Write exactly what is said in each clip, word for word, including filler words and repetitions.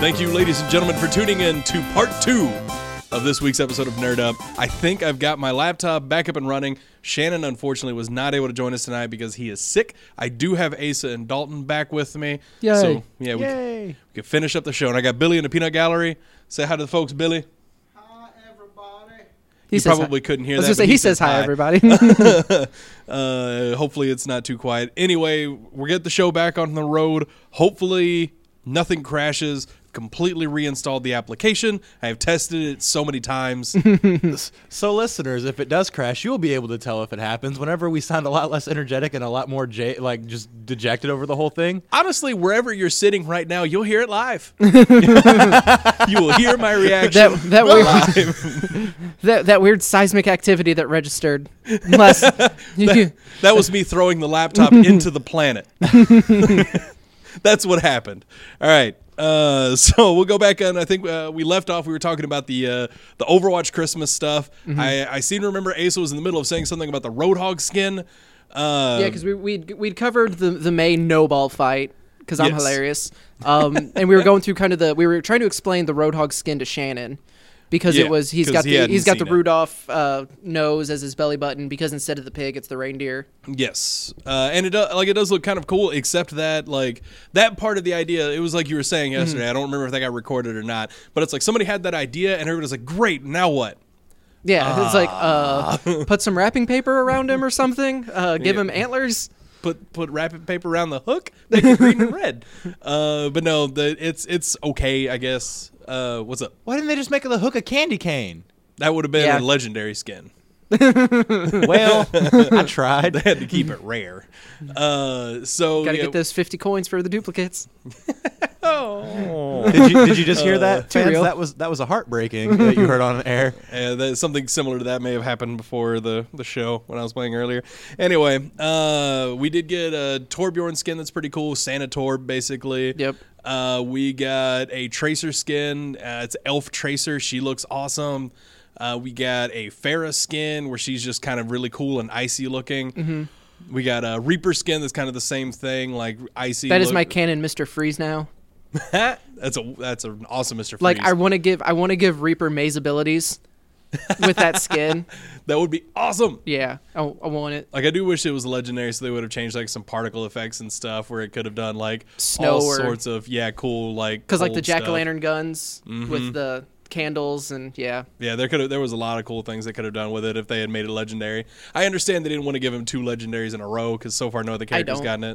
Thank you, ladies and gentlemen, for tuning in to part two of this week's episode of Nerd Up. I think I've got my laptop back up and running. Shannon, unfortunately, was not able to join us tonight because he is sick. I do have Asa and Dalton back with me. Yay. So, yeah, we, Yay. we can finish up the show. And I got Billy in the Peanut Gallery. Say hi to the folks, Billy. Hi, everybody. He He probably hi. couldn't hear I was that. going to say, but he says hi, everybody. uh, hopefully it's not too quiet. Anyway, we'll get the show back on the road. Hopefully nothing crashes. Completely reinstalled the application. I have tested it so many times. So listeners, if it does crash, you'll be able to tell if it happens whenever we sound a lot less energetic and a lot more j- like just dejected over the whole thing. Honestly, wherever you're sitting right now, you'll hear it live. You will hear my reaction that that weird live. that, that weird seismic activity that registered. Unless you, That was me throwing the laptop into the planet. That's what happened. All right. Uh, so we'll go back on. I think uh, we left off. We were talking about the uh, the Overwatch Christmas stuff. Mm-hmm. I, I seem to remember Asa was in the middle of saying something about the Roadhog skin. Uh, yeah, because we we'd, we'd covered the the May no ball fight because I'm Yes. hilarious, um, and we were going through kind of the we were trying to explain the Roadhog skin to Shannon. Because Yeah, it was he's 'cause got he the hadn't he's got the seen it. Rudolph uh, nose as his belly button because instead of the pig it's the reindeer. Yes, uh, and it does, like it does look kind of cool, except that like that part of the idea, it was like you were saying yesterday. Mm-hmm. I don't remember if that got recorded or not, but it's like somebody had that idea and everybody's like, "Great, now what?" Yeah, it's like uh, Ah. put some wrapping paper around him or something. Uh, give Yeah. him antlers. Put put wrapping paper around the hook, make it green and red. Uh, but no, the it's it's okay, I guess. Uh, what's up? Why didn't they just make the hook a candy cane? That would have been Yeah. a legendary skin. Well, I tried. They had to keep it rare. Uh, so Got to yeah, get those fifty coins for the duplicates. Oh. Did you did you just hear that, Too fans? real. That was that was a heartbreaking that you heard on air. Uh, that, something similar to that may have happened before the, the show when I was playing earlier. Anyway, uh, we did get a Torbjorn skin that's pretty cool. Santa Torb, basically. Yep. Uh, we got a Tracer skin. Uh, it's Elf Tracer. She looks awesome. Uh, we got a Farah skin where she's just kind of really cool and icy looking. Mm-hmm. We got a Reaper skin that's kind of the same thing, like icy. That is look. my canon, Mister Freeze now. that's a that's an awesome Mister Freeze. Like I want to give I want to give Reaper Maze abilities with that skin. That would be awesome. Yeah, I, I want it. Like I do wish it was legendary, so they would have changed like some particle effects and stuff, where it could have done like Snow all or- sorts of yeah, cool like Because like the cold jack o' stuff. lantern guns Mhm. with the candles and yeah. Yeah, there could have there was a lot of cool things they could have done with it if they had made it legendary. I understand they didn't want to give him two legendaries in a row because so far no other characters don't. gotten it.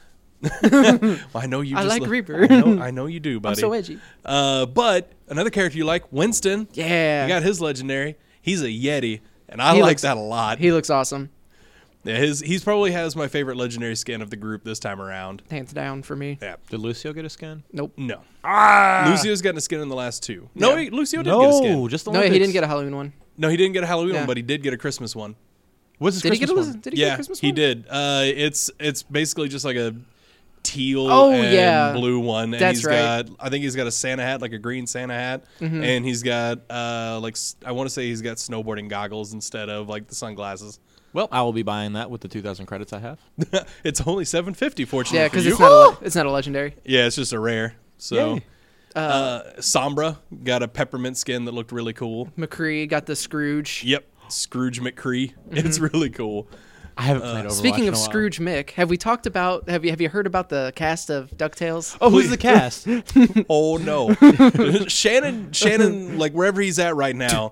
well, I know you. I just like look- Reaper. I know, I know you do, I'm buddy. so edgy. Uh, but another character you like, Winston. Yeah, You got his legendary. He's a Yeti, and I He like looks- that a lot. he looks awesome, yeah, his he's probably has my favorite legendary skin of the group this time around. hands down for me. Yeah. Did Lucio get a skin? Nope. No. Lucio's gotten a skin in the last two. No, Yeah. he, Lucio did get a skin. No, just the No, he Olympics. didn't get a Halloween one. No, he didn't get a Halloween Yeah. one, but he did get a Christmas one. What's his Did he get a Christmas one? Did he get yeah, a Christmas he one? did. Uh, it's it's basically just like a teal Oh, and yeah. blue one. And That's he's right. got I think he's got a Santa hat, like a green Santa hat, Mhm. and he's got uh like s- I want to say he's got snowboarding goggles instead of like the sunglasses. Well, I will be buying that with the two thousand credits I have. It's only seven fifty, fortunately. Yeah, for because you. it's not a, le- it's not a legendary. Yeah, it's just a rare. So Yay. Uh, uh, Sombra got a peppermint skin that looked really cool. McCree got the Scrooge. Yep, Scrooge McCree. It's Mm-hmm. really cool. I haven't played Overwatch Speaking in of a while. Scrooge Mick, have we talked about have you have you heard about the cast of DuckTales? Oh, who's the cast? Oh no, Shannon! Shannon, like wherever he's at right now,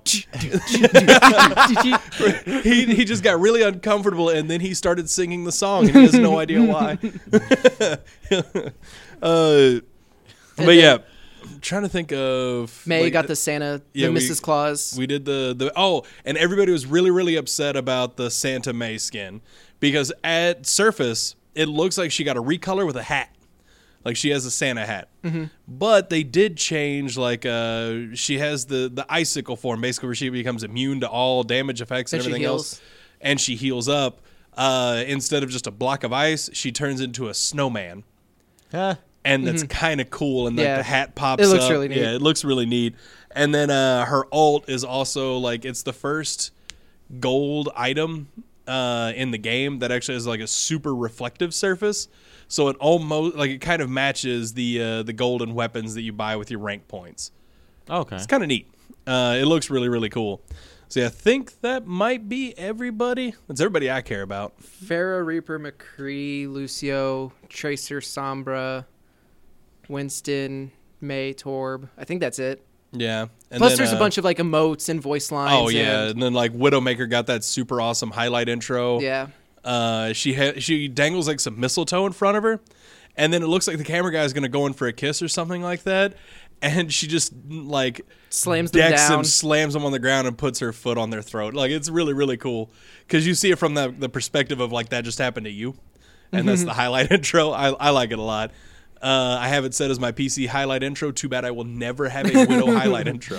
he he just got really uncomfortable, and then he started singing the song, and he has no idea why. uh, but yeah, I'm trying to think of May like, got the Santa, yeah, the we- Missus Claus. We did the the oh, and everybody was really really upset about the Santa May skin because at surface it looks like she got a recolor with a hat, like she has a Santa hat. Mm-hmm. But they did change, like uh, she has the the icicle form, basically where she becomes immune to all damage effects and, And she everything else, heals. and she heals up. Uh, instead of just a block of ice, she turns into a snowman. Huh? And that's kind of cool, and like Yeah. the hat pops It looks up. really neat. Yeah, it looks really neat. And then uh, her ult is also like it's the first gold item uh, in the game that actually has like a super reflective surface. So it almost like it kind of matches the uh, the golden weapons that you buy with your rank points. Okay. It's kind of neat. Uh, it looks really, really cool. So yeah, I think that might be everybody. That's everybody I care about. Farah, Reaper, McCree, Lucio, Tracer, Sombra, Winston, May, Torb. I think that's it. Yeah. And Plus, then, there's uh, a bunch of like emotes and voice lines. Oh yeah, and, and then like Widowmaker got that super awesome highlight intro. yeah. Uh, she ha- she dangles like some mistletoe in front of her, and then it looks like the camera guy is gonna go in for a kiss or something like that, and she just like Slams them decks down. him, slams him on the ground, and puts her foot on their throat. Like it's really really cool because you see it from the the perspective of like that just happened to you, and that's the highlight intro. I I like it a lot. Uh, I have it set as my P C highlight intro. Too bad I will never have a Widow highlight intro.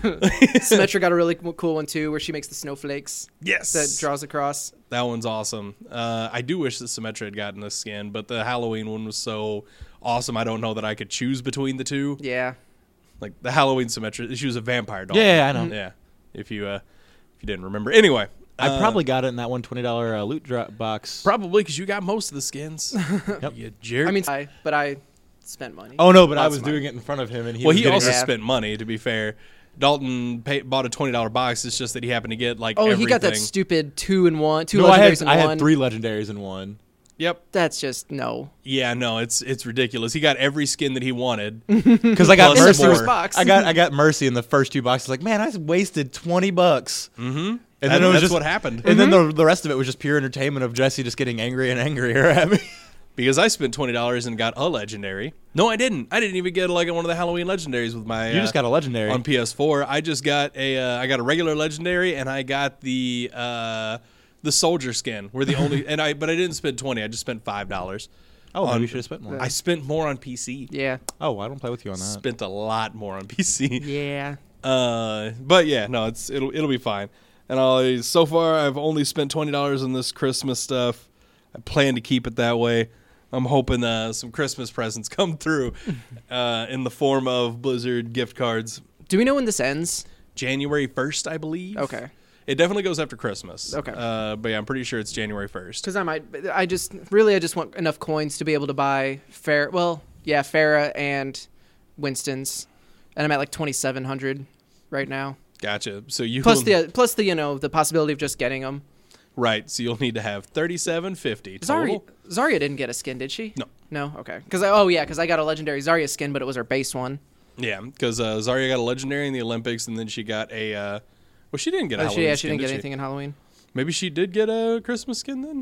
Symmetra got a really cool one too, where she makes the snowflakes Yes, that draws across. that one's awesome. Uh, I do wish that Symmetra had gotten this skin, but the Halloween one was so awesome. I don't know that I could choose between the two. Yeah. Like the Halloween Symmetra, she was a vampire doll. Yeah, I know. Yeah, if you uh, if you didn't remember. Anyway, I uh, probably got it in that one twenty dollar uh, loot drop box. probably because you got most of the skins. Yep. You jerk. I mean, I, but I spent money. Oh no, but I Lots was of money. doing it in front of him, and he well, was he getting also it. Yeah. spent money. To be fair, Dalton pay, bought a twenty dollar box. It's just that he happened to get like Oh, everything. he got that stupid two and one, two No, I legendaries had in I one. had three legendaries in one. Yep. That's just no. Yeah. No. It's it's ridiculous. He got every skin that he wanted. Because I got Plus Mercy. more. first box. I got I got Mercy in the first two boxes. Like, man, I wasted twenty bucks. Mm-hmm. And And then it was that's just what happened. And then the the rest of it was just pure entertainment of Jesse just getting angry and angrier at me. Because I spent twenty dollars and got a legendary. No, I didn't. I didn't even get like one of the Halloween legendaries with my. You just uh, got a legendary. on P S four. I just got a. Uh, I got a regular legendary, and I got the uh, the soldier skin. We're the only, and I. But I didn't spend twenty. I just spent five dollars. oh, on- maybe you should have spent more. I spent more on P C. Yeah. oh, I don't play with you on that. Spent a lot more on P C. Yeah. Uh, but yeah, no, it's it'll it'll be fine. And I so far I've only spent twenty dollars on this Christmas stuff. I plan to keep it that way. I'm hoping uh, some Christmas presents come through uh, in the form of Blizzard gift cards. Do we know when this ends? January first, I believe. Okay. It definitely goes after Christmas. Okay. Uh, but yeah, I'm pretty sure it's January first. Because I might. I just really I just want enough coins to be able to buy Farah. Well, yeah, Farah and Winston's, and I'm at like twenty-seven hundred right now. Gotcha. So you Plus will- the plus the you know the possibility of just getting them. right. So you'll need to have thirty-seven fifty total. Zarya, Zarya didn't get a skin, did she? No. No. Okay. Because oh yeah, because I got a legendary Zarya skin, but it was her base one. Yeah, because uh, Zarya got a legendary in the Olympics, and then she got a. Uh, well, she didn't get a Oh, Halloween she, yeah, she skin, didn't did get anything in Halloween. Maybe she did get a Christmas skin then.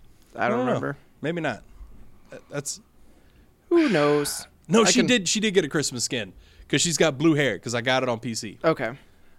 I don't, know. remember. Maybe not. That- That's Who knows? no. I she can- did. She did get a Christmas skin because she's got blue hair. Because I got it on P C. Okay.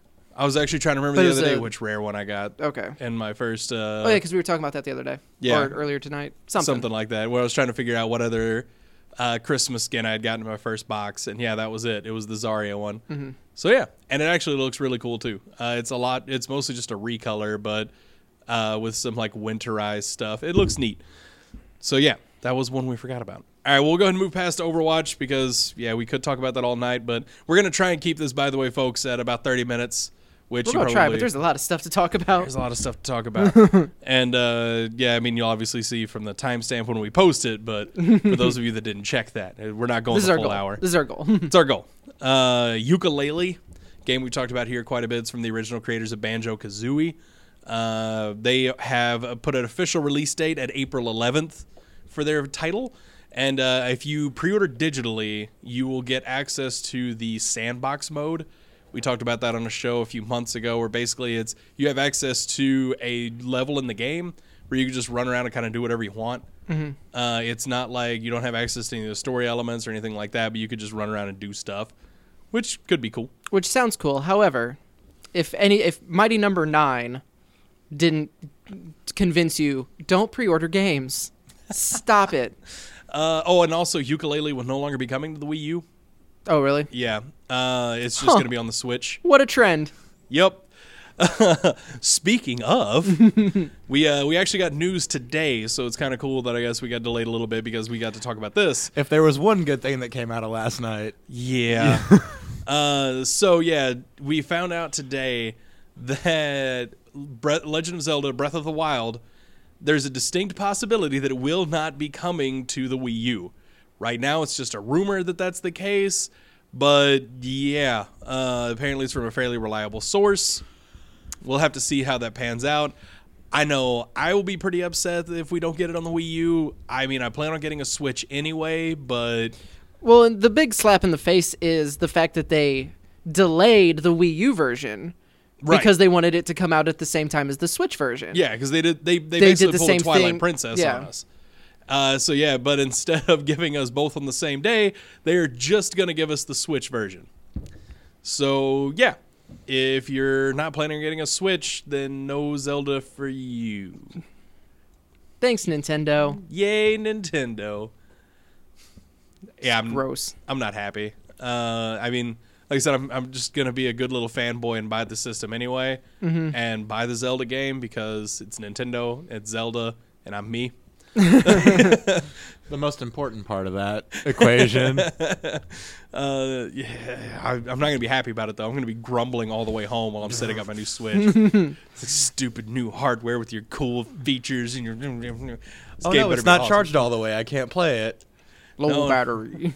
I was actually trying to remember But the it was other day a- which rare one I got Okay. in my first. Uh, oh yeah, because we were talking about that the other day. Yeah. Or earlier tonight. Something. something like that. Where I was trying to figure out what other uh, Christmas skin I had gotten in my first box, and yeah, that was it. It was the Zarya one. Mm-hmm. So yeah, and it actually looks really cool too. Uh, it's a lot. It's mostly just a recolor, but uh, with some like winterized stuff. It looks neat. So yeah, that was one we forgot about. All right, we'll go ahead and move past to Overwatch because yeah, we could talk about that all night, but we're gonna try and keep this, by the way, folks, at about thirty minutes. Which We're you gonna probably, try, but there's a lot of stuff to talk about. there's a lot of stuff to talk about. And uh, yeah, I mean, you'll obviously see from the timestamp when we post it, but for those of you that didn't check that, uh, we're not going This is the our full goal. hour. This is our goal. It's our goal. Uh, Yooka-Laylee, game we talked about here quite a bit. It's from the original creators of Banjo-Kazooie. Uh, they have put an official release date at April eleventh for their title. And uh, if you pre-order digitally, you will get access to the sandbox mode. We talked about that on a show a few months ago where basically it's you have access to a level in the game where you can just run around and kind of do whatever you want. Mm-hmm. Uh, it's not like you don't have access to any of the story elements or anything like that, but you could just run around and do stuff, which could be cool. Which sounds cool. However, if any if Mighty Number Nine didn't convince you, don't pre-order games. Stop it. Uh, oh, and also Yooka-Laylee will no longer be coming to the Wii U. Oh really? Yeah, uh, it's just Huh. going to be on the Switch. What a trend. Yep. Speaking of, we uh, we actually got news today, so it's kind of cool that I guess we got delayed a little bit because we got to talk about this. If there was one good thing that came out of last night, Yeah. uh, so yeah, we found out today that Bre- Legend of Zelda Breath of the Wild, there's a distinct possibility that it will not be coming to the Wii U. Right now, it's just a rumor that that's the case, but yeah, uh, apparently it's from a fairly reliable source. We'll have to see how that pans out. I know I will be pretty upset if we don't get it on the Wii U. I mean, I plan on getting a Switch anyway, but... Well, and the big slap in the face is the fact that they delayed the Wii U version Right. because they wanted it to come out at the same time as the Switch version. Yeah, because they did they, they, They basically did the pulled same a Twilight thing. Princess Yeah. on us. Uh, so yeah, but instead of giving us both on the same day, they're just going to give us the Switch version. So yeah, if you're not planning on getting a Switch, then no Zelda for you. Thanks, Nintendo. Yay, Nintendo. Yeah, I'm, Gross. I'm not happy. Uh, I mean, like I said, I'm, I'm just going to be a good little fanboy and buy the system anyway Mm-hmm. and buy the Zelda game because it's Nintendo, it's Zelda, and I'm me. The most important part of that equation. Uh, yeah, I, I'm not going to be happy about it, though. I'm going to be grumbling all the way home while I'm setting up my new Switch. It's stupid new hardware with your cool features and your... This Oh game no, better it's be not awesome. charged all the way. I can't play it. Low No. battery.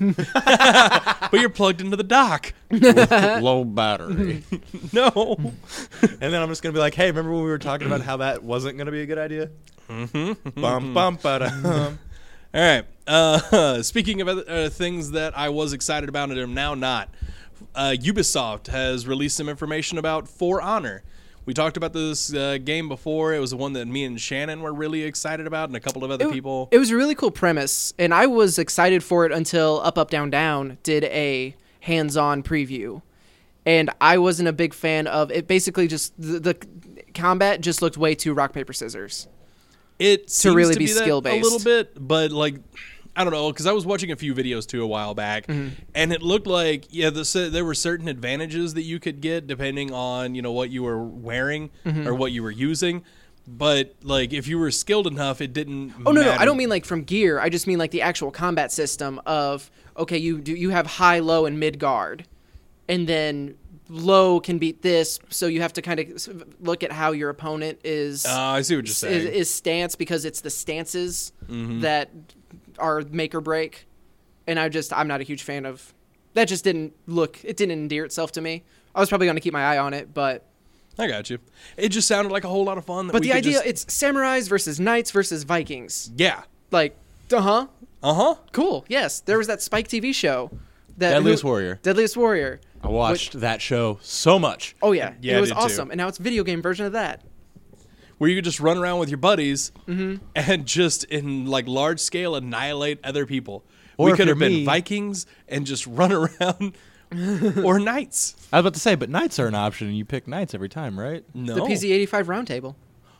But you're plugged into the dock. Low battery. No. And then I'm just gonna be like, hey, remember when we were talking about how that wasn't gonna be a good idea? Mm-hmm. Bum bum ba-dum. All right. Uh, speaking of other uh, things that I was excited about and am now not, uh, Ubisoft has released some information about For Honor. We talked about this uh, game before. It was the one that me and Shannon were really excited about, and a couple of other It- people. It was a really cool premise, and I was excited for it until Up, Up, Down, Down did a hands-on preview. And I wasn't a big fan of it. Basically, just the, the combat just looked way too rock, paper, scissors. It seems really to be be that skill-based. a little bit, but like I don't know, because I was watching a few videos too a while back, Mm-hmm. and it looked like yeah, the, there were certain advantages that you could get depending on you know what you were wearing Mm-hmm. or what you were using. But like if you were skilled enough, it didn't. Oh no, no, matter. I don't mean like from gear. I just mean like the actual combat system of okay, you do you have high, low, and mid guard, and then low can beat this, so you have to kind of look at how your opponent is. Uh, I see what you're is, saying. is stance because it's the stances Mm-hmm. that are make or break, and I just I'm not a huge fan of that. Just didn't look. It didn't endear itself to me. I was probably going to keep my eye on it, but I got you. It just sounded like a whole lot of fun. That but we the could idea just- it's samurais versus knights versus Vikings. yeah, Like, uh huh. uh huh. Cool. Yes, there was that Spike T V show. That Deadliest who- Warrior. Deadliest Warrior. I watched that show so much. Oh yeah, Yeah, I it was did too. awesome, and now it's a video game version of that. Where you could just run around with your buddies Mm-hmm. and just in like large scale annihilate other people. Or we if could have you're been me- Vikings and just run around, or knights. I was about to say, but knights are an option, and you pick knights every time, right? No, The P Z eighty-five Roundtable.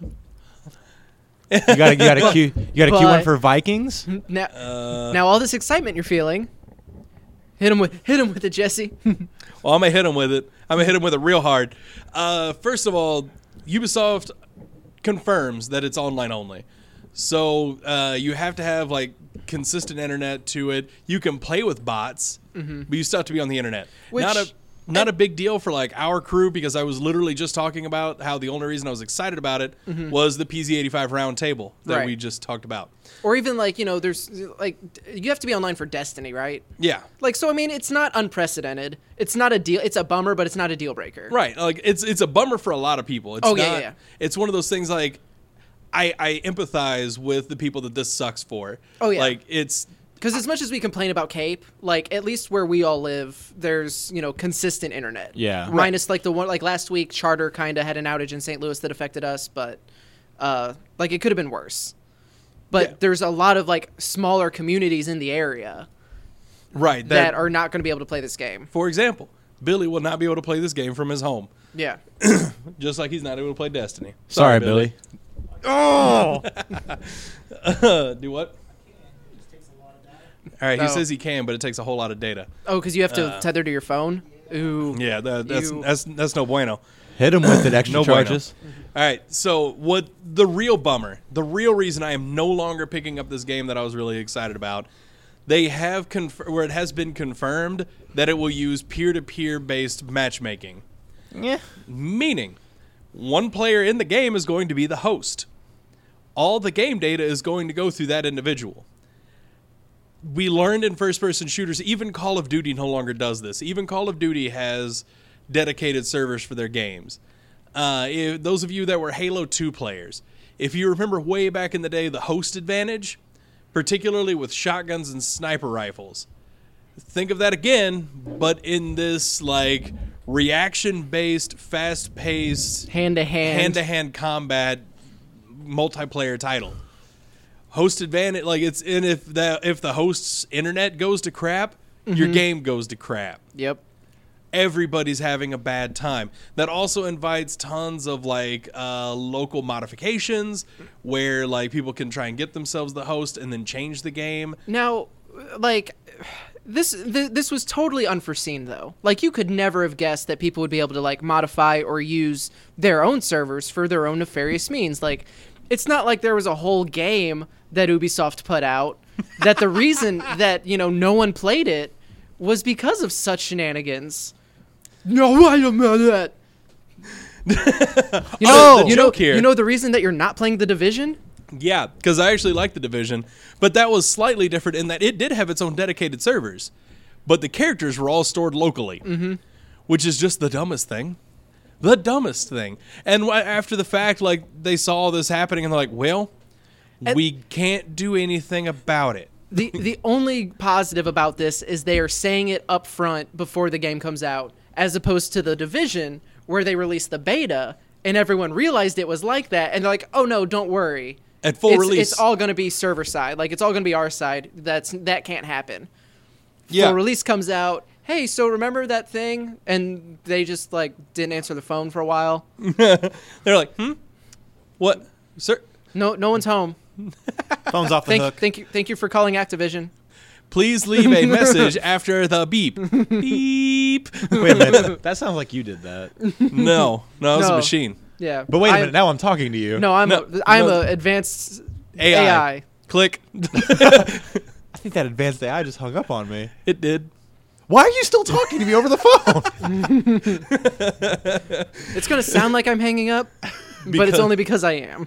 You got you got a cue you got a cue one But- for Vikings. Now, Uh, now all this excitement you're feeling, hit him with hit him with it, Jesse. Well, I'm gonna hit him with it. I'm gonna hit him with it real hard. Uh, first of all, Ubisoft confirms that it's online only, so uh, you have to have like consistent internet to it. You can play with bots, but you still have to be on the internet. Which- not a not a big deal for like our crew because I was literally just talking about how the only reason I was excited about it was the P Z eighty-five round table that Right. we just talked about. Or even like you know, there's like you have to be online for Destiny, right? Yeah. Like so, I mean, it's not unprecedented. It's not a deal. It's a bummer, but it's not a deal breaker. Right. Like it's it's a bummer for a lot of people. It's Oh, yeah, not, yeah, yeah. It's one of those things like I I empathize with the people that this sucks for. Oh, yeah. Like it's Because as much as we complain about Cape, like at least where we all live, there's you know consistent internet. Yeah. Right. Minus like the one like last week, Charter kind of had an outage in Saint Louis that affected us, but uh, like it could have been worse. But Yeah. there's a lot of like smaller communities in the area right that, are not going to be able to play this game. for example, Billy will not be able to play this game from his home, Yeah. just like he's not able to play Destiny. Sorry, Billy. Uh, do what? All right, he No. says he can, but it takes a whole lot of data. Oh, because you have to Uh, tether to your phone. Ooh. Yeah, that, that's, You- that's that's no bueno. Hit him with it. Extra No bueno. charges. All right, so what the real bummer, the real reason I am no longer picking up this game that I was really excited about, they have conf- where it has been confirmed that it will use peer-to-peer based matchmaking. Yeah. Meaning, one player in the game is going to be the host. All the game data is going to go through that individual. We learned in first-person shooters, even Call of Duty no longer does this. Even Call of Duty has dedicated servers for their games. Uh, if, those of you that were Halo two players, if you remember way back in the day, the host advantage, particularly with shotguns and sniper rifles, think of that again, but in this like reaction-based, fast-paced, Hand-to-hand. hand-to-hand combat multiplayer title. Host advantage, like it's and if that if the host's internet goes to crap, your game goes to crap. Yep. Everybody's having a bad time. That also invites tons of like uh, local modifications where like people can try and get themselves the host and then change the game. Now, like this, th- this was totally unforeseen though. Like you could never have guessed that people would be able to like modify or use their own servers for their own nefarious means. Like it's not like there was a whole game that Ubisoft put out that the reason that, you know, no one played it was because of such shenanigans. No, wait a minute. You know, Oh, the you know, joke here. you know the reason that you're not playing The Division? Yeah, because I actually like The Division, but that was slightly different in that it did have its own dedicated servers, but the characters were all stored locally, mm-hmm. which is just the dumbest thing. The dumbest thing. And wh- after the fact, like, they saw all this happening, and they're like, well, And- we can't do anything about it. The the only positive about this is they are saying it up front before the game comes out, as opposed to The Division, where they released the beta, and everyone realized it was like that, and they're like, oh no, don't worry. At full it's, release. It's all going to be server side. Like, it's all going to be our side. That's That can't happen. Yeah. Full release comes out, hey, so remember that thing? And they just, like, didn't answer the phone for a while. They're like, hmm? What? Sir? No no one's home. Phone's off the Thank, hook. thank you thank you for calling Activision. Please leave a message after the beep. Beep. Wait a minute. That sounds like you did that. No. No, it was a No. machine. Yeah. But wait a I- minute. Now I'm talking to you. No, I'm No, a, I'm no. a advanced A I. A I. Click. I think that advanced A I just hung up on me. It did. Why are you still talking to me over the phone? It's going to sound like I'm hanging up, but Because- it's only because I am.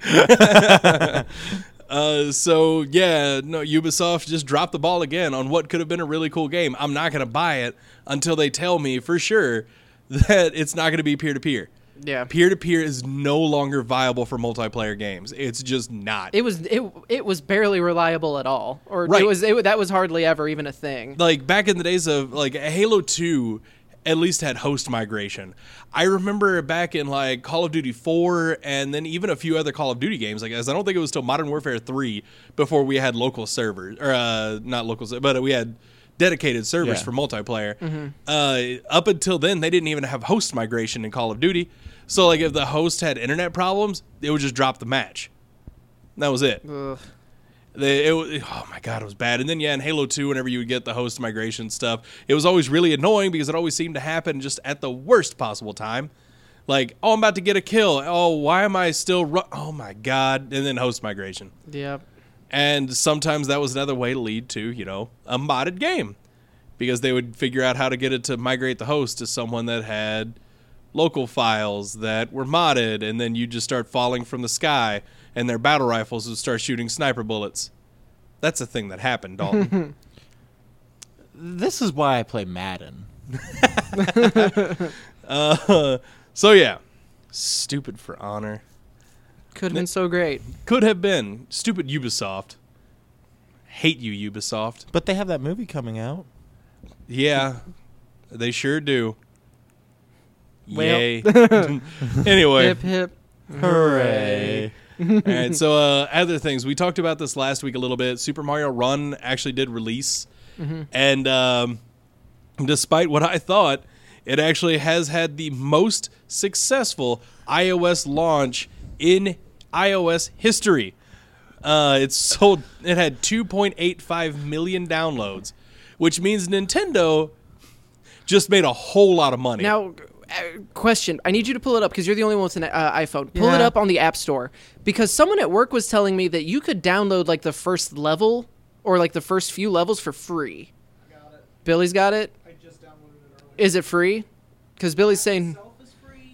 Uh, so yeah, no, Ubisoft just dropped the ball again on what could have been a really cool game. I'm not gonna buy it until they tell me for sure that it's not gonna be peer to peer. Yeah. Peer to peer is no longer viable for multiplayer games. It's just not. It was it it was barely reliable at all, or Right. it was it, that was hardly ever even a thing. Like back in the days of like Halo two at least had host migration. I remember back in like Call of Duty four and then even a few other Call of Duty games, like as I don't think it was till Modern Warfare three before we had local servers or uh, not local, but we had dedicated servers Yeah. for multiplayer. Uh, up until then, they didn't even have host migration in Call of Duty. So like if the host had internet problems, it would just drop the match. That was it. Ugh. They, it, was- oh my god, it was bad. And then yeah, in Halo two, whenever you would get the host migration stuff, it was always really annoying because it always seemed to happen just at the worst possible time. Like, oh, I'm about to get a kill. Oh, why am I still? Ru- oh my god! And then host migration. Yeah. And sometimes that was another way to lead to, you know, a modded game, because they would figure out how to get it to migrate the host to someone that had local files that were modded, and then you just start falling from the sky, and their battle rifles would start shooting sniper bullets. That's a thing that happened, Dalton. This is why I play Madden. uh, so yeah, stupid For Honor. Could have been so great. Could have been. Stupid Ubisoft. Hate you, Ubisoft. But they have that movie coming out. Yeah, they sure do. Well. Yay. Anyway. Hip hip. Hooray. All right, so uh, other things. We talked about this last week a little bit. Super Mario Run actually did release. And um, despite what I thought, it actually has had the most successful iOS launch in iOS history. Uh, it's sold. It had two point eight five million downloads, which means Nintendo just made a whole lot of money. Now, uh, question. I need you to pull it up because you're the only one with an uh, iPhone. Pull it Yeah. up on the App Store because someone at work was telling me that you could download like the first level or like the first few levels for free. Got it. Billy's got it. I just downloaded it earlier. Is it free? Because Billy's saying Itself is free.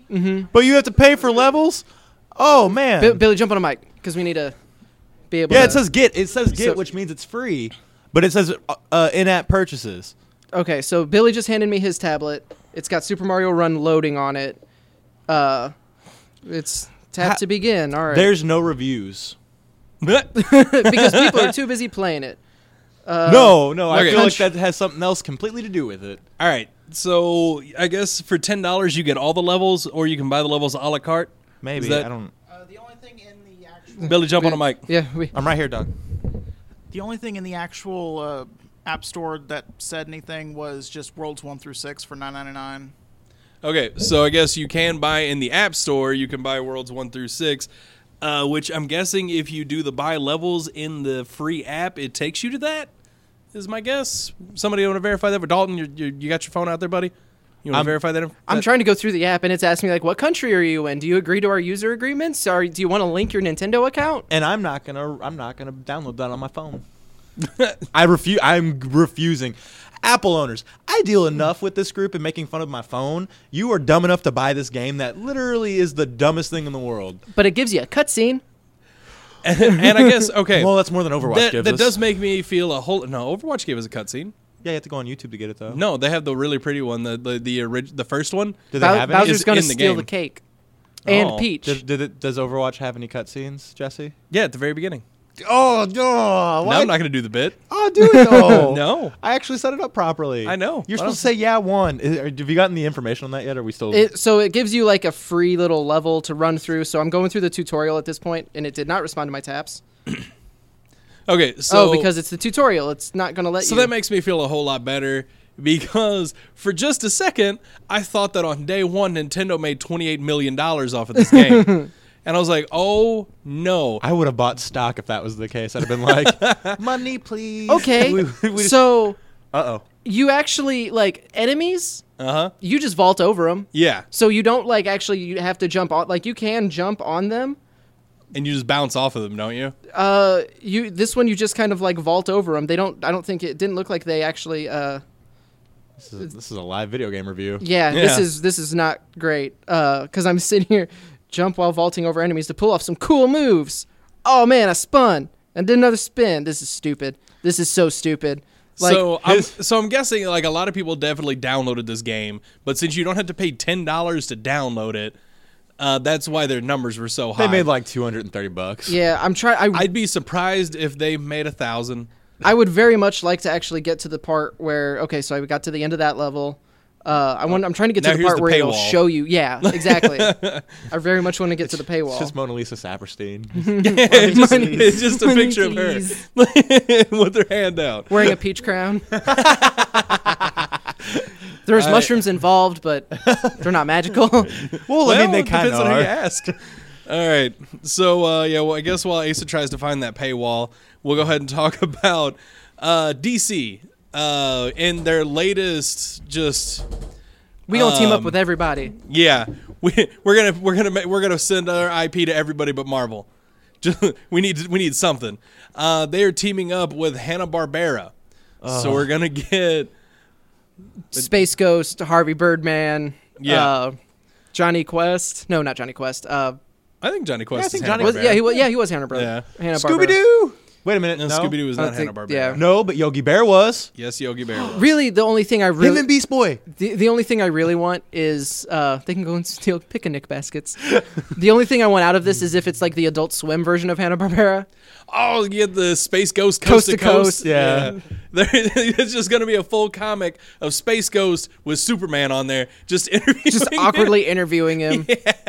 Mm-hmm. But you have to pay for levels? Oh, man. Bi- Billy, jump on a mic because we need to be able. yeah, to... it says get. It says get, So- which means it's free. But it says uh, uh, in-app purchases. Okay, so Billy just handed me his tablet. It's got Super Mario Run loading on it. Uh, it's tap Ha- to begin. All right. There's no reviews. Because people are too busy playing it. Uh, no, no. I okay. feel like Country- that has something else completely to do with it. All right. So I guess for ten dollars you get all the levels, or you can buy the levels a la carte. Maybe. Is that- I don't. Uh, the only thing in the actual Billy, jump on a mic. Yeah, we. I'm right here, Doug. the only thing in the actual uh, app store that said anything was just Worlds one through six for nine ninety nine. Okay, so I guess you can buy in the App Store. You can buy Worlds one through six, uh, which I'm guessing if you do the buy levels in the free app, it takes you to that. Is my guess. Somebody want to verify that? But Dalton, you you you got your phone out there, buddy? You want I'm- to verify that? I'm that- trying to go through the app and it's asking me like, what country are you in? Do you agree to our user agreements? Or do you want to link your Nintendo account? And I'm not gonna. I'm not gonna download that on my phone. I refuse. I'm refusing. Apple owners, I deal enough with this group and making fun of my phone. You are dumb enough to buy this game that literally is the dumbest thing in the world. But it gives you a cutscene. and I guess okay. Well, that's more than Overwatch that gives that us. does make me feel a whole. No, Overwatch gave us a cutscene. Yeah, you have to go on YouTube to get it though. No, they have the really pretty one, the the the, orig- the first one. Do they Bow- have any? Bowser's Is going to in the steal game. the cake. And Oh. Peach. Did, did it, does Overwatch have any cutscenes, Jesse? Yeah, at the very beginning. Oh no! No, I'm not going to do the bit. Oh, do it though. No. I actually set it up properly. I know. You're I supposed to say yeah one. Is, are- have you gotten the information on that yet? Or are we still? It, so it gives you like a free little level to run through. So I'm going through the tutorial at this point, and it did not respond to my taps. Okay, so oh, because it's the tutorial. It's not going to let So you. that makes me feel a whole lot better because for just a second, I thought that on day one, Nintendo made twenty-eight million dollars off of this game. And I was like, oh, no. I would have bought stock if that was the case. I'd have been like, money, please. Okay, We- we just- so uh-oh. you actually like enemies. Uh-huh. You just vault over them. Yeah. So you don't like actually you have to jump on. Like you can jump on them. And you just bounce off of them, don't you? Uh, you this one you just kind of like vault over them. They don't. I don't think it didn't look like they actually. Uh, This is, this is a live video game review. yeah, This Yeah. is this is not great. Uh, because I'm sitting here, jump while vaulting over enemies to pull off some cool moves. Oh man, I spun and did another spin. This is stupid. This is so stupid. Like, so, I'm, his- so I'm guessing like a lot of people definitely downloaded this game, but since you don't have to pay ten dollars to download it, uh, that's why their numbers were so high. They made like two hundred thirty bucks. yeah, I'm trying. I I'd be surprised if they made a thousand. I would very much like to actually get to the part where okay, so I got to the end of that level. Uh, I want. I'm trying to get Now to the here's part the where it'll paywall. show you. Yeah, exactly. I very much want to get to the paywall. It's just Mona Lisa Saperstein. it's, just, Money- it's just a money, picture of her please. with her hand out. Wearing a peach crown. There's I- mushrooms involved, but they're not magical. well, I mean, they it kind depends of on who you are. ask. All right. So, uh, yeah, well, I guess while Asa tries to find that paywall, we'll go ahead and talk about uh, D C uh, in their latest just We don't team up Um, with everybody. yeah. We we're gonna we're gonna ma- we're gonna send our I P to everybody but Marvel. Just, we need we need something. Uh, they are teaming up with Hanna Barbera, so we're gonna get Space Ghost, Harvey Birdman, Yeah. uh, Johnny Quest. No, not Johnny Quest. Uh, I think Johnny Quest. Yeah, I is think Hanna Johnny was, Barbera. yeah, he was. Yeah, he was Hanna Barbera. Yeah. Hanna Scooby Doo. Wait a minute. No, No, Scooby Doo is I not think- Hanna Barbera. yeah. No, but Yogi Bear was. Yes, Yogi Bear. Was. Really, the only thing I really Him and Beast Boy. The, the only thing I really want is uh, they can go and steal picnic baskets. The only thing I want out of this is if it's like the Adult Swim version of Hanna Barbera. Oh, you get the Space Ghost Coast, Coast to to Coast. Coast. Yeah. There, it's just going to be a full comic of Space Ghost with Superman on there, just interviewing. Just him. awkwardly interviewing him.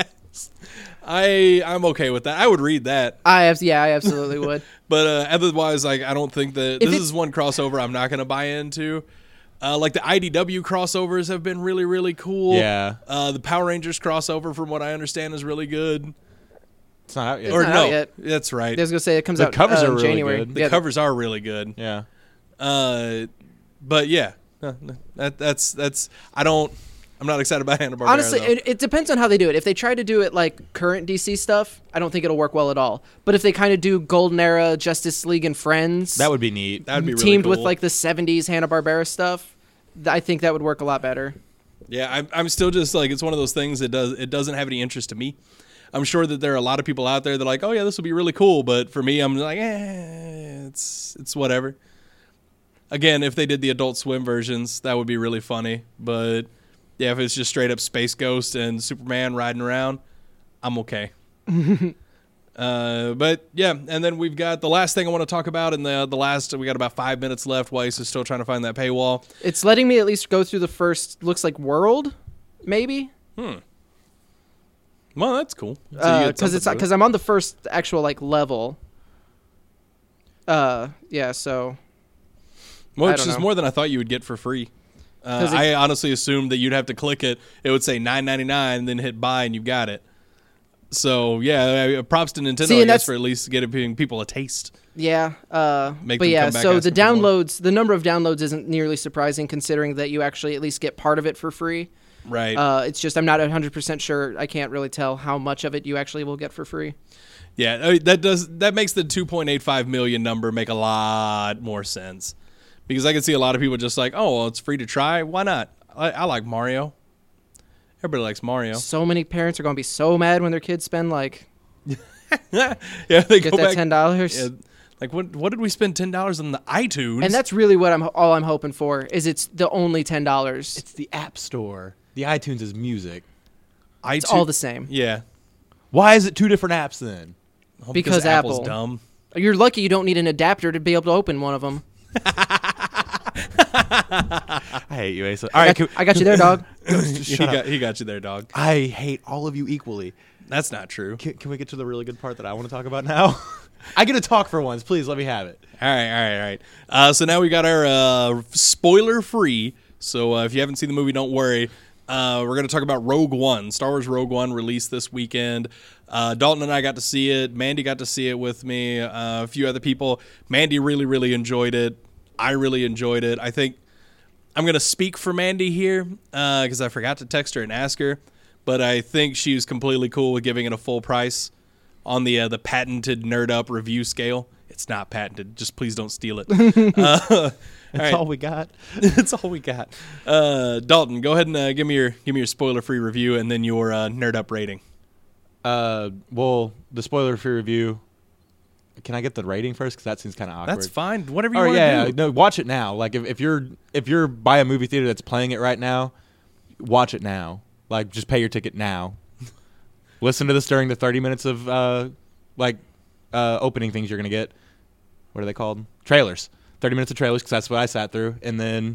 I I'm okay with that. I would read that, I have, yeah, I absolutely would. but uh, otherwise, like I don't think that If this it's- is one crossover I'm not going to buy into. Uh, like the I D W crossovers have been really really cool. Yeah. Uh, the Power Rangers crossover, from what I understand, is really good. It's not out yet. or not no, out yet. that's right. I was gonna say it comes The out. covers uh, are in really January. good. The Yeah, covers are really good. yeah. Uh, but yeah, Uh, that that's that's I don't. I'm not excited about Hanna Barbera. Honestly, though. it, it depends on how they do it. If they try to do it like current D C stuff, I don't think it'll work well at all. But if they kind of do Golden Era, Justice League, and Friends, That would be neat. that'd be really teamed cool. with like the seventies Hanna Barbera stuff, th- I think that would work a lot better. Yeah, I'm, I'm still just like, it's one of those things that does it doesn't have any interest to me. I'm sure that there are a lot of people out there that are like, oh yeah, this will be really cool, but for me, I'm like, eh, it's it's whatever. Again, if they did the Adult Swim versions, that would be really funny. But yeah, if it's just straight up Space Ghost and Superman riding around, I'm okay. uh, but yeah, and then we've got the last thing I want to talk about, and the the last we got about five minutes left. Weiss is still trying to find that paywall. It's letting me at least go through the first, looks like world, maybe. Hmm. Well, that's cool. So you Because get uh, it's something to because it. I'm on the first actual like level. Uh, yeah. So I Which don't is know. more than I thought you would get for free. Uh, 'Cause it- I honestly assumed that you'd have to click it. It would say nine ninety-nine, and then hit buy, and you got it. So yeah, uh, props to Nintendo, See, I and guess, that's- for at least giving people a taste. yeah. Uh, Make but them yeah. come back So the asking for more. downloads, the number of downloads isn't nearly surprising considering that you actually at least get part of it for free. Right. Uh, it's just I'm not one hundred percent sure. I can't really tell how much of it you actually will get for free. yeah, I mean, that does that makes the two point eight five million number make a lot more sense, because I can see a lot of people just like, oh, well, it's free to try. Why not? I, I like Mario. Everybody likes Mario. So many parents are going to be so mad when their kids spend like yeah, they get go that back. ten dollars. Yeah, like what? What did we spend ten dollars on the iTunes? And that's really what I'm all I'm hoping for is it's the only ten dollars. It's the App Store. The iTunes is music. iTunes. It's all the same. Yeah. Why is it two different apps then? Well, Because Apple's Apple. dumb. You're lucky you don't need an adapter to be able to open one of them. I hate you, Asa. All I right, got, can, I got you there, dog. he shut up. got he got you there, dog. I hate all of you equally. That's not true. Can, can we get to the really good part that I want to talk about now? I get to talk for once. Please let me have it. All right, all right, all right. Uh, so now we got our uh, spoiler free. So uh, if you haven't seen the movie, don't worry. Uh, we're going to talk about Rogue One. Star Wars Rogue One released this weekend. Uh, Dalton and I got to see it. Mandy got to see it with me. Uh, a few other people. Mandy really, really enjoyed it. I really enjoyed it. I think I'm going to speak for Mandy here because I forgot to text her and ask her. But I think she was completely cool with giving it a full price on the uh, the patented Nerd Up review scale. It's not patented. Just please don't steal it. uh, That's right. all we got. That's all we got. Uh, Dalton, go ahead and uh, give me your give me your spoiler free review and then your uh, Nerd Up rating. Uh, well, the spoiler-free review. Can I get the rating first? Because that seems kind of awkward. That's fine. Whatever you Oh want to yeah, do. yeah, no, watch it now. Like if, if you're if you're by a movie theater that's playing it right now, watch it now. Like just pay your ticket now. Listen to this during the thirty minutes of uh, like uh, opening things you're gonna get. What are they called? Trailers. thirty minutes of trailers because that's what I sat through, and then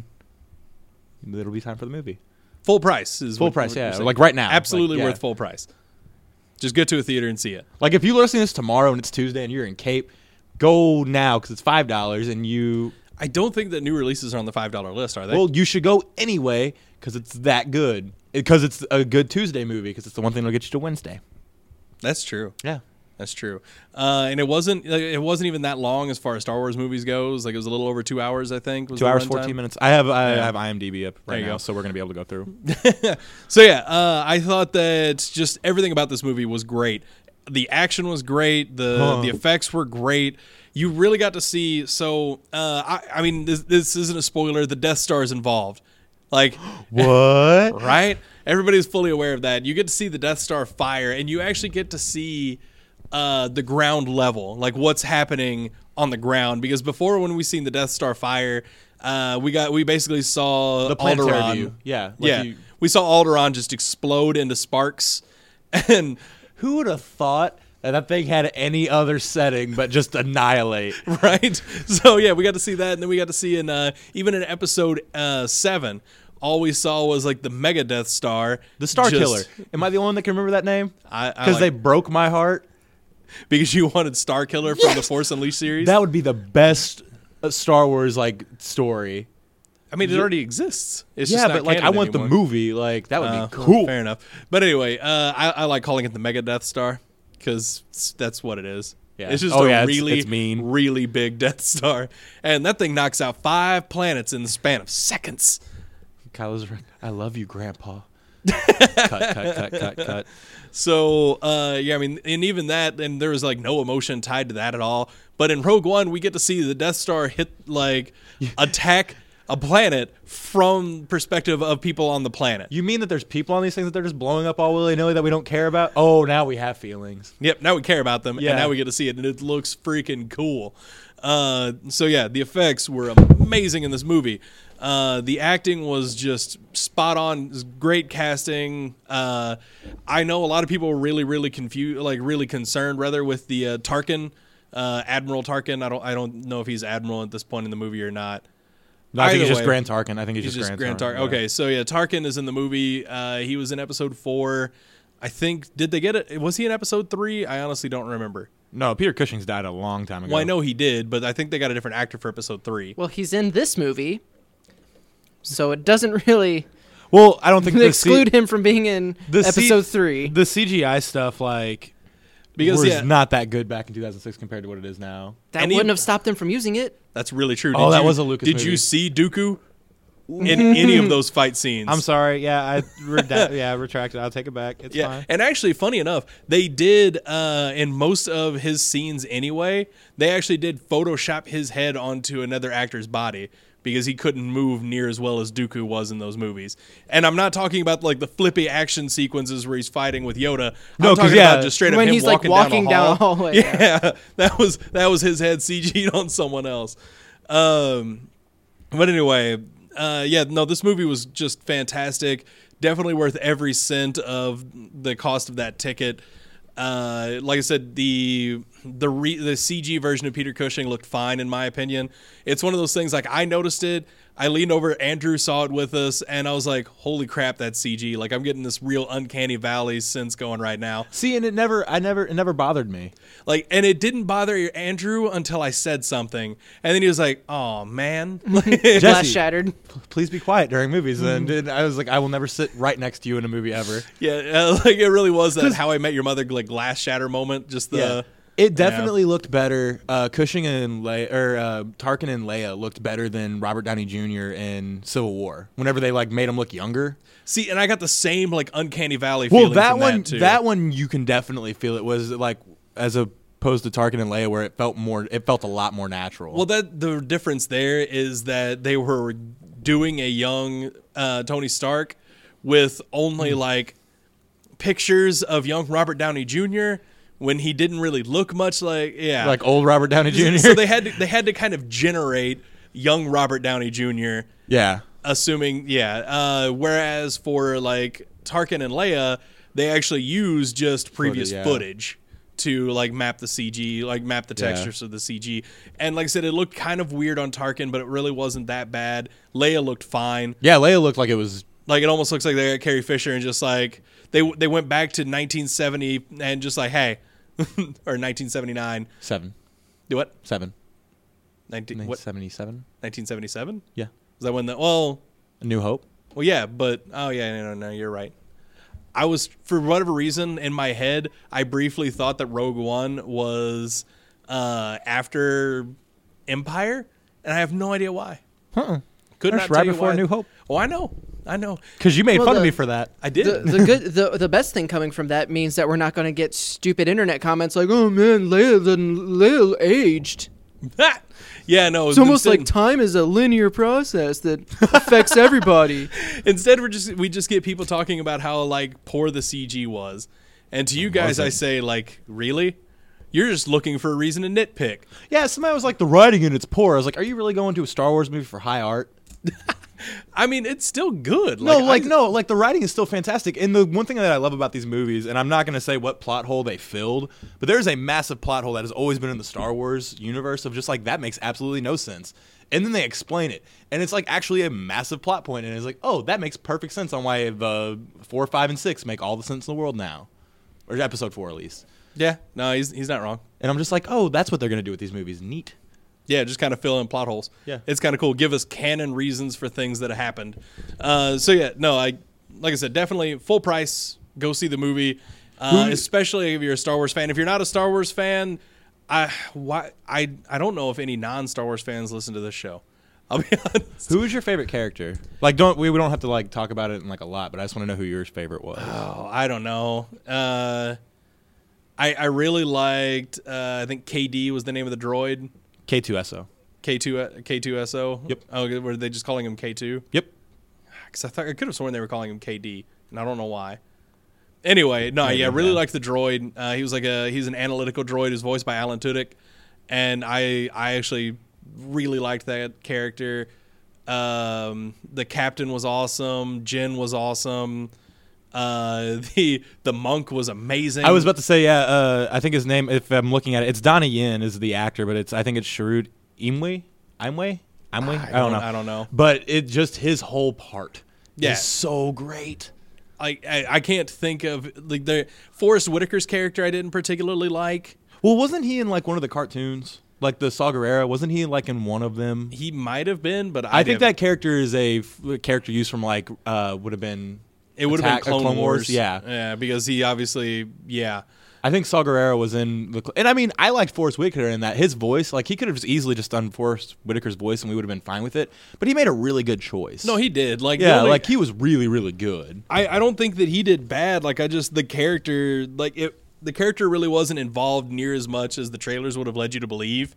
it'll be time for the movie. Full price is Full what- price, what yeah, you're saying. like right now. Absolutely Like, yeah. worth full price. Just get to a theater and see it. Like if you listen to this tomorrow and it's Tuesday and you're in Cape, go now because it's five dollars and you. I don't think that new releases are on the five dollar list, are they? Well, you should go anyway because it's that good. Because it's a good Tuesday movie because it's the one thing that'll get you to Wednesday. That's true. Yeah. That's true. Uh, and it wasn't like, it wasn't even that long as far as Star Wars movies goes. Like it was a little over two hours, I think. Was Two the hours, runtime. fourteen minutes. I have I Yeah. have IMDb up There right you now, go. so we're gonna be able to go through. So yeah, uh, I thought that just everything about this movie was great. The action was great. The Huh. the effects were great. You really got to see. So uh, I, I mean, this, this isn't a spoiler. The Death Star is involved. Like What? right? Everybody's fully aware of that. You get to see the Death Star fire, and you actually get to see uh, the ground level, like what's happening on the ground. Because before, when we seen the Death Star fire, uh, we got we basically saw The planetary Alderaan. view. Yeah. like yeah, you- we saw Alderaan just explode into sparks, and who would have thought that that thing had any other setting but just annihilate? right. So yeah, we got to see that, and then we got to see in uh, even in episode uh, seven. All we saw was like the Mega Death Star, The Star just- Killer. Am I the only one that can remember that name? I- I Because like- they broke my heart. because you wanted Star Killer from the Force Unleashed series. That would be the best uh, Star Wars like story. I mean, it already exists. It's yeah, just not but like I canon want anymore. the movie. Like that would Uh, be cool. Fair enough. But anyway, uh, I, I like calling it the Mega Death Star because that's what it is. Yeah. It's just Oh, a yeah, it's- really, it's mean. really big Death Star, and that thing knocks out five planets in the span of seconds. Kylo's right. I love you, Grandpa. cut, cut, cut, cut, cut. So uh, yeah, I mean, and even that, and there was like no emotion tied to that at all. But in Rogue One, we get to see the Death Star hit like attack a planet from perspective of people on the planet. You mean that there's people on these things that they're just blowing up all willy-nilly that we don't care about? Oh, now we have feelings. Yep, now we care about them, Yeah. and now we get to see it, and it looks freaking cool. Uh, so yeah, the effects were amazing in this movie. Uh, the acting was just spot on. It was great casting. Uh, I know a lot of people were really, really confused, like really concerned, rather, with the uh, Tarkin, uh, Admiral Tarkin. I don't, I don't know if he's Admiral at this point in the movie or not. No, I think Either he's just way, Grand Tarkin. I think he's, He's just, just Grand, Grand Tarkin. Tarkin. Okay, so yeah, Tarkin is in the movie. Uh, he was in episode four. I think. Did they get it? Was he in episode three? I honestly don't remember. No, Peter Cushing's died a long time ago. Well, I know he did, but I think they got a different actor for episode three. Well, he's in this movie, so it doesn't really Well, I don't think the exclude C- him from being in the C- episode three. The C G I stuff, like, Because was yeah, not that good back in two thousand six compared to what it is now. That and wouldn't he- have stopped him from using it. that's really true. Oh, that you, was a Lucas Did movie. you see Dooku in any of those fight scenes? I'm sorry. Yeah, I reda- yeah retracted. I'll take it back. It's Yeah, fine. and actually, funny enough, they did uh, in most of his scenes anyway. They actually did Photoshop his head onto another actor's body because he couldn't move near as well as Dooku was in those movies. And I'm not talking about like the flippy action sequences where he's fighting with Yoda. No, I'm 'cause, talking yeah, about just straight up when him he's, like, walking, walking down, down a a hall. hallway, Yeah, that was that was his head C G'd on someone else. Um, but anyway. Uh, yeah, no, this movie was just fantastic. Definitely worth every cent of the cost of that ticket. Uh, like I said, the the re, the C G version of Peter Cushing looked fine in my opinion. It's one of those things like I noticed it. I leaned over, Andrew saw it with us, and I was like, "Holy crap, that's C G!" Like I'm getting this real uncanny valley sense going right now. See, and it never, I never, it never bothered me. Like, and it didn't bother Andrew until I said something, and then he was like, "Oh man." Jesse, Glass shattered. please be quiet during movies. And, and I was like, I will never sit right next to you in a movie ever. Yeah, uh, like it really was that How I Met Your Mother like glass shatter moment. Just the Yeah. It definitely looked better. Uh, Cushing and Le- or uh, Tarkin and Leia looked better than Robert Downey Junior in Civil War. Whenever they like made him look younger. see, and I got the same like uncanny valley. Well, feeling that from one, that, too. that one you can definitely feel it was like as opposed to Tarkin and Leia, where it felt more, it felt a lot more natural. Well, that the difference there is that they were doing a young uh, Tony Stark with only Hmm. like pictures of young Robert Downey Junior when he didn't really look much like yeah like old Robert Downey Junior So they had to, they had to kind of generate young Robert Downey Junior yeah. Assuming, yeah. Uh, whereas for like Tarkin and Leia, they actually use just previous yeah. footage to like map the C G, like map the Yeah. textures of the C G. And like I said, it looked kind of weird on Tarkin, but it really wasn't that bad. Leia looked fine. Yeah, Leia looked like it was. Like it almost looks like they got Carrie Fisher and just like they they went back to nineteen seventy and just like hey, or nineteen seventy-nine. Seven. Do what? Seven. nineteen what? seventy-seven? nineteen seventy-seven? Yeah. Was that when the well? A New Hope? Well, yeah, but oh yeah, no, no, no, you're right. I was for whatever reason in my head, I briefly thought that Rogue One was uh, after Empire, and I have no idea why. Uh-uh. Could That's not tell right you before why. New Hope. Oh, I know, I know, Because you made Well, fun of the- me for that. I did. The, the good, the the best thing coming from that means that we're not going to get stupid internet comments like, "Oh man, Leia, the Leia aged." yeah, no, It's almost instead, like time is a linear process that affects everybody. instead we just we just get people talking about how like poor the C G was, and to you guys, I wasn't. say like, really, you're just looking for a reason to nitpick. Yeah, somebody was like, the writing in it's poor. I was like, are you really going to a Star Wars movie for high art? I mean, it's still good. No, like, I- no, like the writing is still fantastic. And the one thing that I love about these movies, and I'm not going to say what plot hole they filled, but there's a massive plot hole that has always been in the Star Wars universe of just like, that makes absolutely no sense. And then they explain it. And it's like actually a massive plot point. And it's like, oh, that makes perfect sense on why the four, five, and six make all the sense in the world now. Or episode four, at least. Yeah, no, he's he's not wrong. And I'm just like, oh, that's what they're going to do with these movies. Neat. Yeah, just kind of fill in plot holes. Yeah. It's kind of cool. Give us canon reasons for things that have happened. Uh, so yeah, no, I like I said, definitely full price. Go see the movie, uh, Who- especially if you're a Star Wars fan. If you're not a Star Wars fan, I why I I don't know if any non-Star Wars fans listen to this show. I'll be honest. Who is your favorite character? Like, don't we, we don't have to like talk about it in like a lot, but I just want to know who your favorite was. Oh, I don't know. Uh, I I really liked. Uh, I think K D was the name of the droid. K two S O. K two K two S O. Yep. Oh, were they just calling him K two? Yep. Because I thought I could have sworn they were calling him K D, and I don't know why. Anyway, no, Maybe, yeah, really yeah. liked the droid. Uh, he was like a he's an analytical droid. Who's voiced by Alan Tudyk, and I I actually really liked that character. Um, the captain was awesome. Jin was awesome. Uh, the the monk was amazing. I was about to say, yeah. Uh, I think his name, if I'm looking at it, it's Donnie Yen is the actor, but it's I think it's Sharud Imwe. Imwe. Imwe. I, don't know. I don't know. But it just his whole part Yeah. is so great. I, I I can't think of like the Forrest Whitaker's character. I didn't particularly like. Well, wasn't he in like one of the cartoons, like the Saw Gerrera? Wasn't he like in one of them? He might have been, but I, I think didn't- that character is a f- character used from like uh, would have been. it would have Attack- been uh, Clone, Clone Wars. Wars, yeah. yeah, because he obviously yeah. I think Saw Gerrera was in the, cl- and I mean I liked Forrest Whitaker in that his voice, like he could have just easily just done Forrest Whitaker's voice and we would have been fine with it, but he made a really good choice. No, he did. Like the yeah, only- like he was really really good. I, I don't think that he did bad. Like I just the character like it the character really wasn't involved near as much as the trailers would have led you to believe.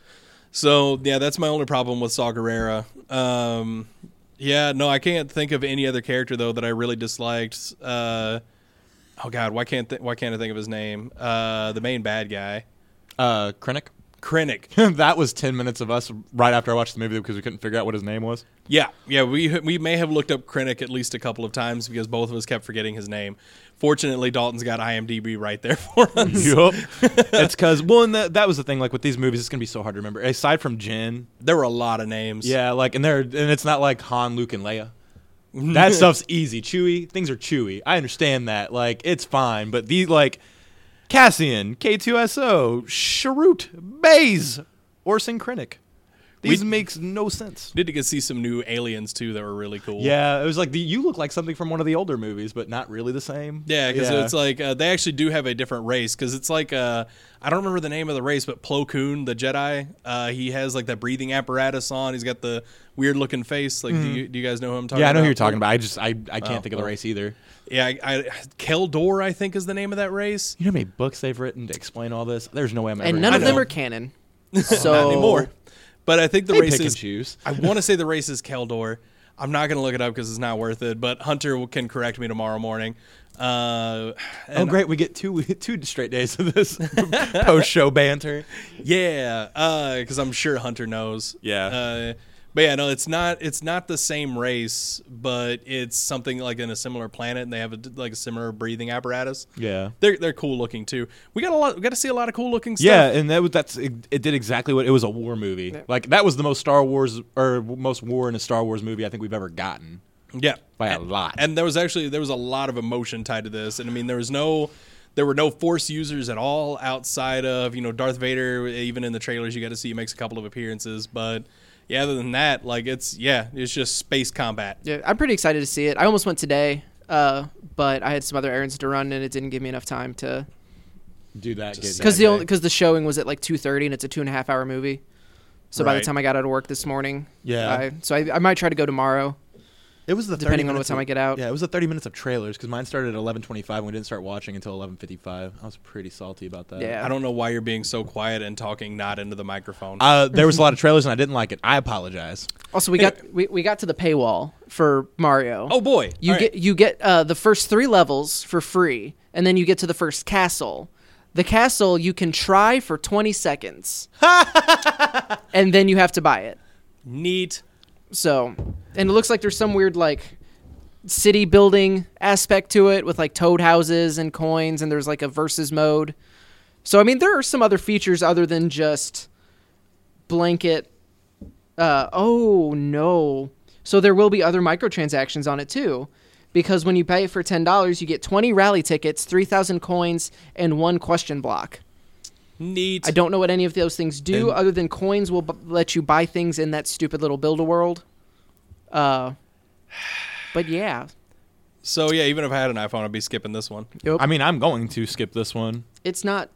So yeah, that's my only problem with Saw Gerrera. Um, yeah, no, I can't think of any other character though that I really disliked. Uh, oh God, why can't th- why can't I think of his name? Uh, the main bad guy, Uh, Krennic. Krennic. That was ten minutes of us right after I watched the movie because we couldn't figure out what his name was. Yeah, yeah, we we may have looked up Krennic at least a couple of times because both of us kept forgetting his name. Fortunately, Dalton's got IMDb right there for us. Yup. It's because well, and that, that was the thing. Like with these movies, it's gonna be so hard to remember. Aside from Jin, There were a lot of names. yeah, like and they're and it's not like Han, Luke, and Leia. That stuff's easy. Chewie, things are Chewie. I understand that. Like it's fine, but the like Cassian, K two S O, Sharut, Baze, Orson Krennic. These We- makes no sense. Did to get to see some new aliens too that were really cool. Yeah, it was like the, you look like something from one of the older movies, but not really the same. Yeah, because it's like uh, they actually do have a different race. Because it's like uh, I don't remember the name of the race, but Plo Koon, the Jedi, uh, he has like that breathing apparatus on. He's got the weird looking face. Like, do you do you guys know who I'm talking about? yeah, I know who you're talking about. I just I, I can't Oh, think of the well. race either. Yeah, I, I, Keldor, I think is the name of that race. You know how many books they've written to explain all this? There's no way I'm ever. And none gonna of them know. are canon. So Not anymore. But I think the They race pick and is. choose. I want to say the race is Keldor. I'm not going to look it up because it's not worth it. But Hunter can correct me tomorrow morning. Uh, Oh, and- great! We get two two straight days of this post-show banter. Yeah, because I'm sure Hunter knows. Yeah. Uh, but yeah, no, it's not. It's not the same race, but it's something like in a similar planet, and they have a, like a similar breathing apparatus. Yeah. They're they're cool looking too. We got a lot. We got to see a lot of cool looking stuff. Yeah, and that was that's it, it did exactly what it was a war movie. Like that was the most Star Wars or most war in a Star Wars movie I think we've ever gotten yeah, by a and, lot. And there was actually there was a lot of emotion tied to this, and I mean there was no. There were no Force users at all outside of, you know, Darth Vader. Even in the trailers, you got to see he makes a couple of appearances. But yeah, other than that, like it's yeah, it's just space combat. yeah, I'm pretty excited to see it. I almost went today, uh, but I had some other errands to run, and it didn't give me enough time to. Do that Just- Because the only because the showing was at like two thirty, and it's a two and a half hour movie. So by Right. the time I got out of work this morning, Yeah. I, so I, I might try to go tomorrow. It was the Depending thirty on what minutes time of- I get out. Yeah, it was the thirty minutes of trailers because mine started at eleven twenty-five and we didn't start watching until eleven fifty-five. I was pretty salty about that. Yeah. I don't know why you're being so quiet and talking not into the microphone. Uh, there was a lot of trailers and I didn't like it. I apologize. Also, we got we, we got to the paywall for Mario. oh boy, You All right. get you get uh, the first three levels for free, and then you get to the first castle. The castle you can try for twenty seconds, and then you have to buy it. neat. So, and it looks like there's some weird like city building aspect to it with like toad houses and coins, and there's like a versus mode. So I mean, there are some other features other than just blanket. Uh, oh no! So there will be other microtransactions on it too, because when you pay for ten dollars, you get twenty rally tickets, three thousand coins, and one question block. Neat. I don't know what any of those things do, And- other than coins will b- let you buy things in that stupid little Build-A-World. Uh, but yeah, So yeah, even if I had an iPhone, I'd be skipping this one. Yep. I mean, I'm going to skip this one. it's not.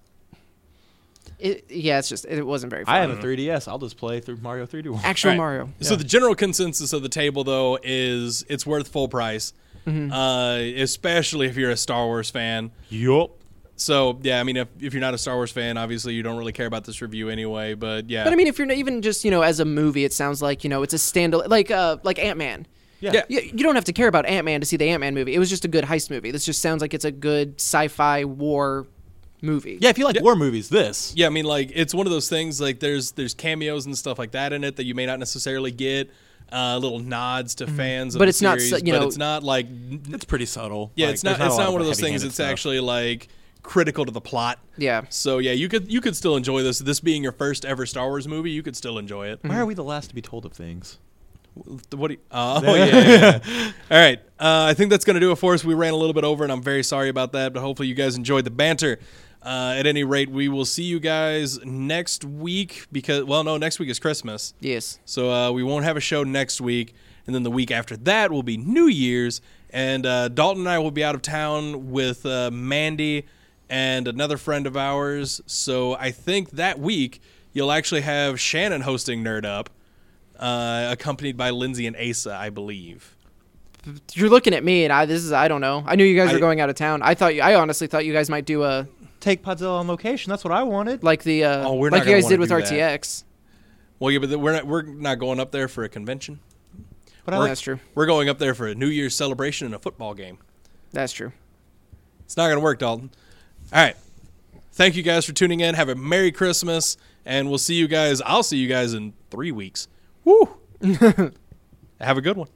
It yeah, it's just it wasn't very fun. I have a three D S. I'll just play through Mario three D World. Actual All right. Mario. So the general consensus of the table, though, is it's worth full price, Mm-hmm. uh, especially if you're a Star Wars fan. Yup. So, yeah, I mean, if, if you're not a Star Wars fan, obviously you don't really care about this review anyway, but yeah. But I mean, if you're not even just, you know, as a movie, it sounds like, you know, it's a standalone, like uh, like Ant-Man. Yeah. Yeah. You, you don't have to care about Ant-Man to see the Ant-Man movie. It was just a good heist movie. This just sounds like it's a good sci-fi war movie. Yeah, if you like Yeah. war movies, this. Yeah, I mean, like, it's one of those things, like, there's there's cameos and stuff like that in it that you may not necessarily get, uh, little nods to fans of But the it's not, series, you but know- it's not, like, It's pretty subtle. yeah, Like, it's not there's it's a not lot one of those things heavy-handed that's stuff. actually, like, critical to the plot. Yeah. So, yeah, you could you could still enjoy this. This being your first ever Star Wars movie, you could still enjoy it. Why are we the last to be told of things? What do you, oh, yeah, yeah, yeah. All right. Uh, I think that's going to do it for us. We ran a little bit over, and I'm very sorry about that, but hopefully you guys enjoyed the banter. Uh, at any rate, we will see you guys next week because, well, no, next week is Christmas. Yes. So uh, we won't have a show next week. And then the week after that will be New Year's. And uh, Dalton and I will be out of town with uh, Mandy and another friend of ours. So I think that week you'll actually have Shannon hosting Nerd Up. Uh, accompanied by Lindsay and Asa, I believe. You're looking at me, and I this is I don't know. I knew you guys I- were going out of town. I thought you, I honestly thought you guys might do a Take Podzilla on location. That's what I wanted. like the uh, Oh, we're not like you gonna guys wanna did with do R that. T X. Well, yeah, but th- we're not, we're not going up there for a convention. But I Well, like that's true. We're going up there for a New Year's celebration and a football game. That's true. It's not going to work, Dalton. All right. Thank you guys for tuning in. Have a Merry Christmas, and we'll see you guys. I'll see you guys in three weeks. Woo! Have a good one.